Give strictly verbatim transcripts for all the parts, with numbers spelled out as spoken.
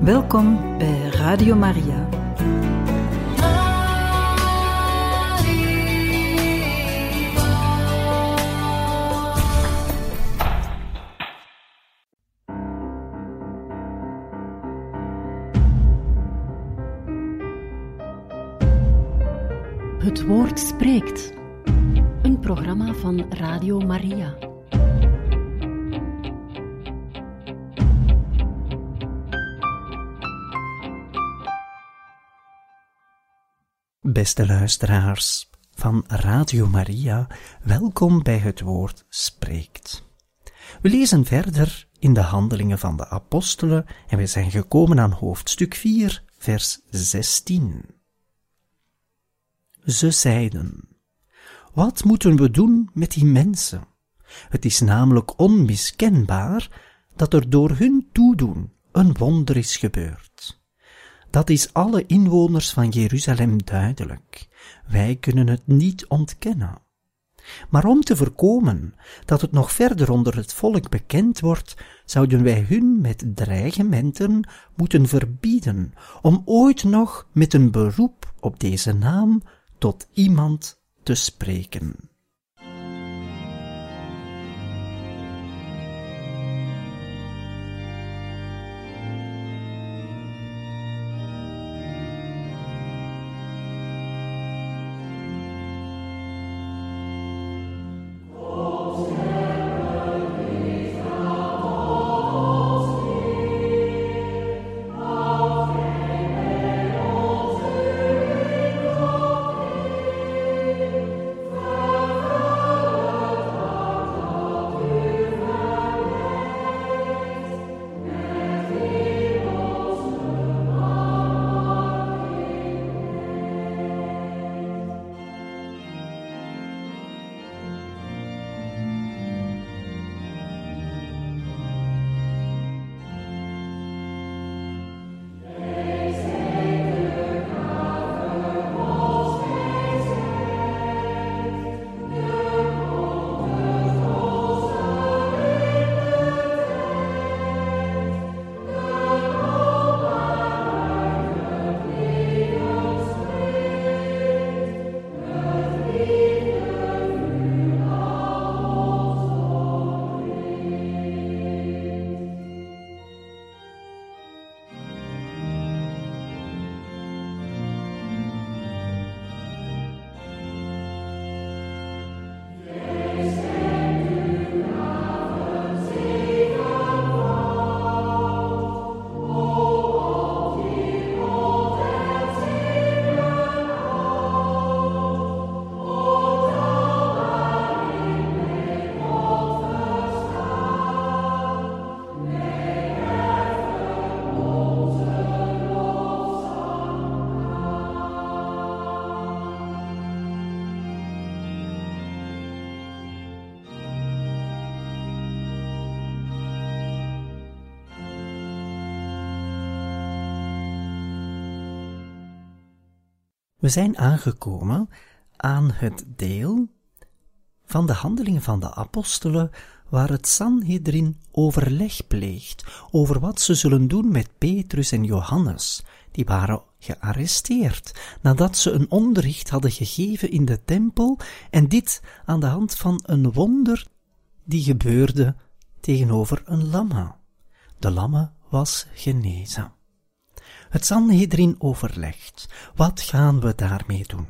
Welkom bij Radio Maria. Het Woord spreekt. Een programma van Radio Maria. Beste luisteraars van Radio Maria, welkom bij Het Woord spreekt. We lezen verder in de Handelingen van de Apostelen en we zijn gekomen aan hoofdstuk vier, vers zestien. Ze zeiden: wat moeten we doen met die mensen? Het is namelijk onmiskenbaar dat er door hun toedoen een wonder is gebeurd. Dat is alle inwoners van Jeruzalem duidelijk. Wij kunnen het niet ontkennen. Maar om te voorkomen dat het nog verder onder het volk bekend wordt, zouden wij hun met dreigementen moeten verbieden om ooit nog met een beroep op deze naam tot iemand te spreken. We zijn aangekomen aan het deel van de Handelingen van de Apostelen waar het Sanhedrin overleg pleegt over wat ze zullen doen met Petrus en Johannes. Die waren gearresteerd nadat ze een onderricht hadden gegeven in de tempel en dit aan de hand van een wonder die gebeurde tegenover een lamme. De lamme was genezen. Het Sanhedrin overlegt. Wat gaan we daarmee doen?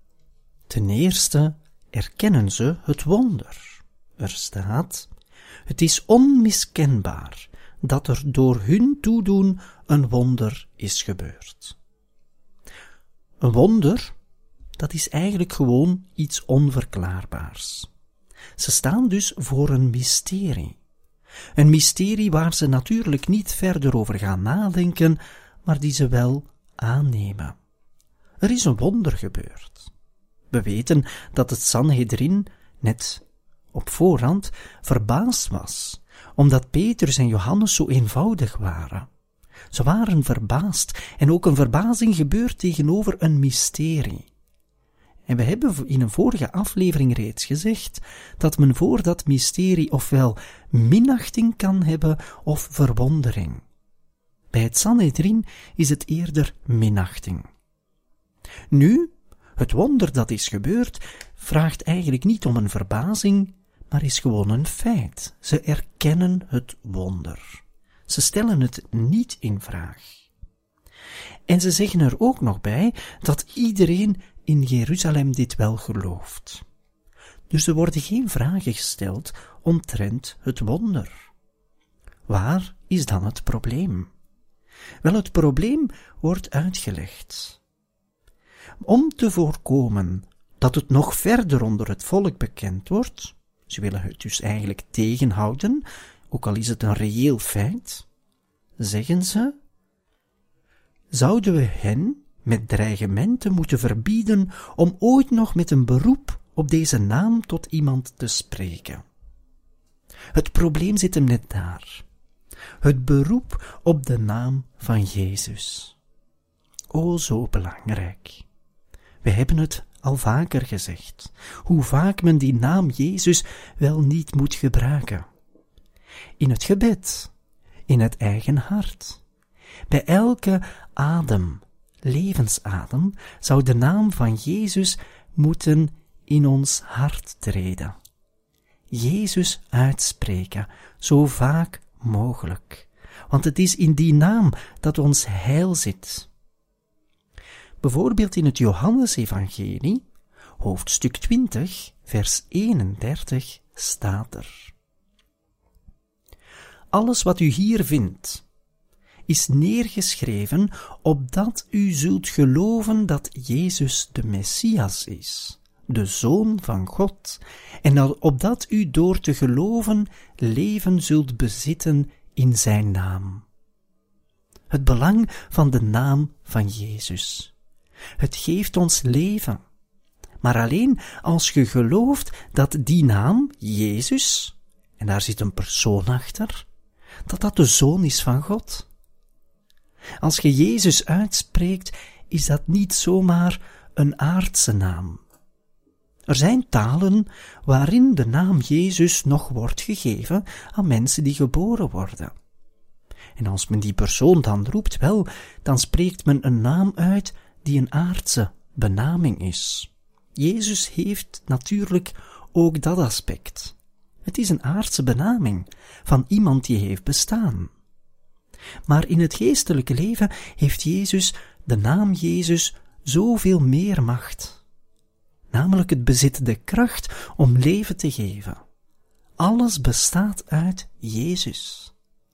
Ten eerste erkennen ze het wonder. Er staat: het is onmiskenbaar dat er door hun toedoen een wonder is gebeurd. Een wonder, dat is eigenlijk gewoon iets onverklaarbaars. Ze staan dus voor een mysterie. Een mysterie waar ze natuurlijk niet verder over gaan nadenken, maar die ze wel aannemen. Er is een wonder gebeurd. We weten dat het Sanhedrin net op voorhand verbaasd was, omdat Petrus en Johannes zo eenvoudig waren. Ze waren verbaasd en ook een verbazing gebeurt tegenover een mysterie. En we hebben in een vorige aflevering reeds gezegd dat men voor dat mysterie ofwel minachting kan hebben of verwondering. Bij het Sanhedrin is het eerder minachting. Nu, het wonder dat is gebeurd, vraagt eigenlijk niet om een verbazing, maar is gewoon een feit. Ze erkennen het wonder. Ze stellen het niet in vraag. En ze zeggen er ook nog bij dat iedereen in Jeruzalem dit wel gelooft. Dus er worden geen vragen gesteld omtrent het wonder. Waar is dan het probleem? Wel, het probleem wordt uitgelegd. Om te voorkomen dat het nog verder onder het volk bekend wordt, ze willen het dus eigenlijk tegenhouden, ook al is het een reëel feit, zeggen ze, zouden we hen met dreigementen moeten verbieden om ooit nog met een beroep op deze naam tot iemand te spreken. Het probleem zit hem net daar. Het beroep op de naam van Jezus. O, zo belangrijk. We hebben het al vaker gezegd, hoe vaak men die naam Jezus wel niet moet gebruiken. In het gebed, in het eigen hart. Bij elke adem, levensadem, zou de naam van Jezus moeten in ons hart treden. Jezus uitspreken, zo vaak mogelijk, want het is in die naam dat ons heil zit. Bijvoorbeeld in het Johannesevangelie, hoofdstuk twintig, vers eenendertig, staat er: alles wat u hier vindt, is neergeschreven opdat u zult geloven dat Jezus de Messias is, de Zoon van God, en opdat u door te geloven leven zult bezitten in zijn naam. Het belang van de naam van Jezus. Het geeft ons leven. Maar alleen als je gelooft dat die naam, Jezus, en daar zit een persoon achter, dat dat de Zoon is van God. Als je Jezus uitspreekt, is dat niet zomaar een aardse naam. Er zijn talen waarin de naam Jezus nog wordt gegeven aan mensen die geboren worden. En als men die persoon dan roept, wel, dan spreekt men een naam uit die een aardse benaming is. Jezus heeft natuurlijk ook dat aspect. Het is een aardse benaming van iemand die heeft bestaan. Maar in het geestelijke leven heeft Jezus, de naam Jezus, zoveel meer macht. Namelijk het bezit de kracht om leven te geven. Alles bestaat uit Jezus.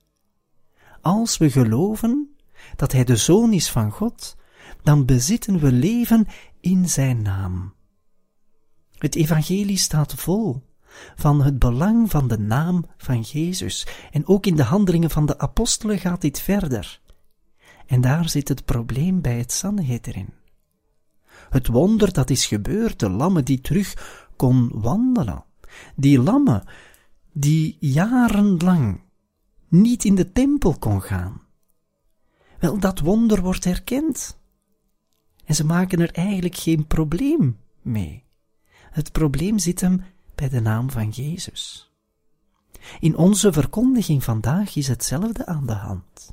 Als we geloven dat Hij de Zoon is van God, dan bezitten we leven in zijn naam. Het evangelie staat vol van het belang van de naam van Jezus. En ook in de handelingen van de apostelen gaat dit verder. En daar zit het probleem bij het Sanhedrin. Het wonder dat is gebeurd, de lammen die terug kon wandelen. Die lammen die jarenlang niet in de tempel kon gaan. Wel, dat wonder wordt erkend. En ze maken er eigenlijk geen probleem mee. Het probleem zit hem bij de naam van Jezus. In onze verkondiging vandaag is hetzelfde aan de hand.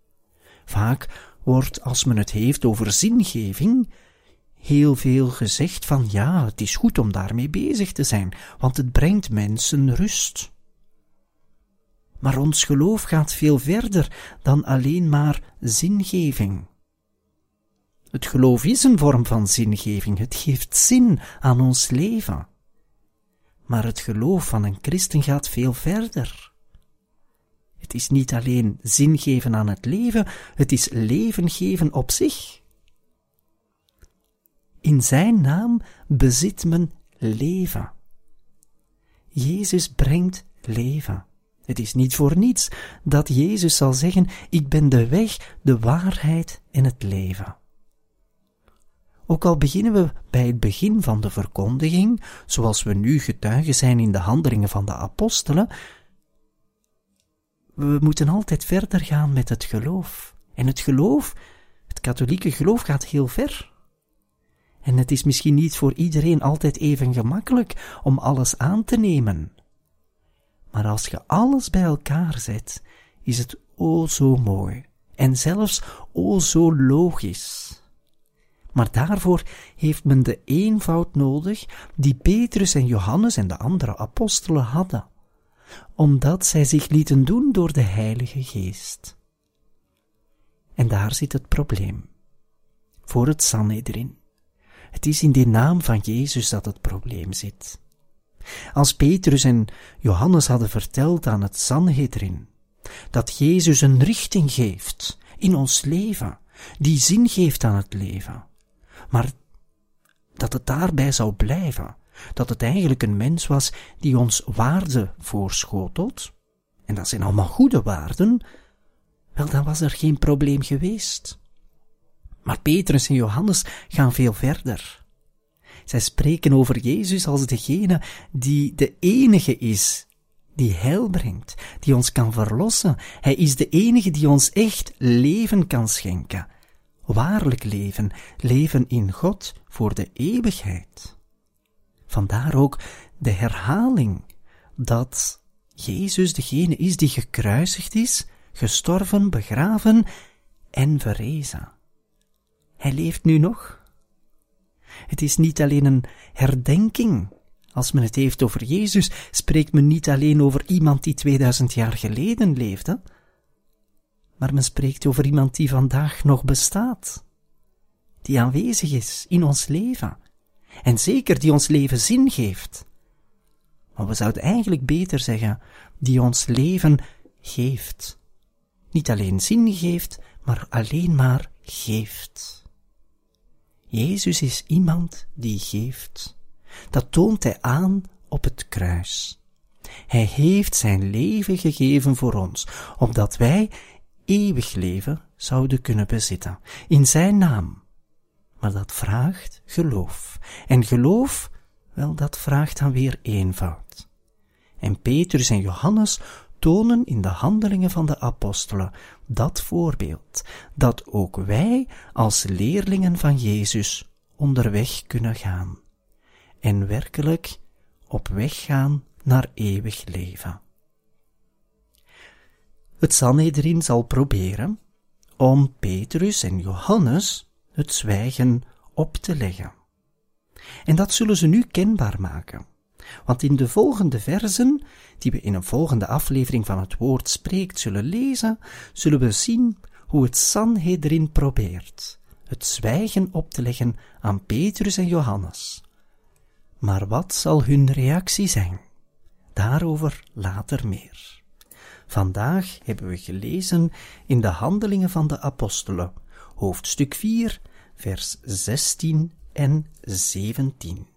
Vaak wordt, als men het heeft over zingeving, heel veel gezegd van ja, het is goed om daarmee bezig te zijn, want het brengt mensen rust. Maar ons geloof gaat veel verder dan alleen maar zingeving. Het geloof is een vorm van zingeving, het geeft zin aan ons leven. Maar het geloof van een christen gaat veel verder. Het is niet alleen zin geven aan het leven, het is leven geven op zich. In zijn naam bezit men leven. Jezus brengt leven. Het is niet voor niets dat Jezus zal zeggen, ik ben de weg, de waarheid en het leven. Ook al beginnen we bij het begin van de verkondiging, zoals we nu getuigen zijn in de handelingen van de apostelen, we moeten altijd verder gaan met het geloof. En het geloof, het katholieke geloof gaat heel ver. En het is misschien niet voor iedereen altijd even gemakkelijk om alles aan te nemen. Maar als je alles bij elkaar zet, is het o zo mooi. en zelfs o zo logisch. Maar daarvoor heeft men de eenvoud nodig die Petrus en Johannes en de andere apostelen hadden, omdat zij zich lieten doen door de Heilige Geest. En daar zit het probleem. Voor het Sanhedrin. Het is in de naam van Jezus dat het probleem zit. Als Petrus en Johannes hadden verteld aan het Sanhedrin dat Jezus een richting geeft in ons leven, die zin geeft aan het leven, maar dat het daarbij zou blijven, dat het eigenlijk een mens was die ons waarden voorschotelt, en dat zijn allemaal goede waarden, wel, dan was er geen probleem geweest. Maar Petrus en Johannes gaan veel verder. Zij spreken over Jezus als degene die de enige is, die heil brengt, die ons kan verlossen. Hij is de enige die ons echt leven kan schenken. Waarlijk leven, leven in God voor de eeuwigheid. Vandaar ook de herhaling dat Jezus degene is die gekruisigd is, gestorven, begraven en verrezen. Hij leeft nu nog. Het is niet alleen een herdenking. Als men het heeft over Jezus, spreekt men niet alleen over iemand die tweeduizend jaar geleden leefde, maar men spreekt over iemand die vandaag nog bestaat, die aanwezig is in ons leven, en zeker die ons leven zin geeft. Maar we zouden eigenlijk beter zeggen, die ons leven geeft. Niet alleen zin geeft, maar alleen maar geeft. Jezus is iemand die geeft. Dat toont hij aan op het kruis. Hij heeft zijn leven gegeven voor ons, opdat wij eeuwig leven zouden kunnen bezitten, in zijn naam. Maar dat vraagt geloof. En geloof, wel, dat vraagt dan weer eenvoud. En Petrus en Johannes tonen in de handelingen van de apostelen dat voorbeeld, dat ook wij als leerlingen van Jezus onderweg kunnen gaan. En werkelijk op weg gaan naar eeuwig leven. Het Sanhedrin zal proberen om Petrus en Johannes het zwijgen op te leggen. En dat zullen ze nu kenbaar maken. Want in de volgende versen, die we in een volgende aflevering van het Woord Spreekt zullen lezen, zullen we zien hoe het Sanhedrin probeert het zwijgen op te leggen aan Petrus en Johannes. Maar wat zal hun reactie zijn? Daarover later meer. Vandaag hebben we gelezen in de Handelingen van de Apostelen, hoofdstuk vier, vers zestien en zeventien.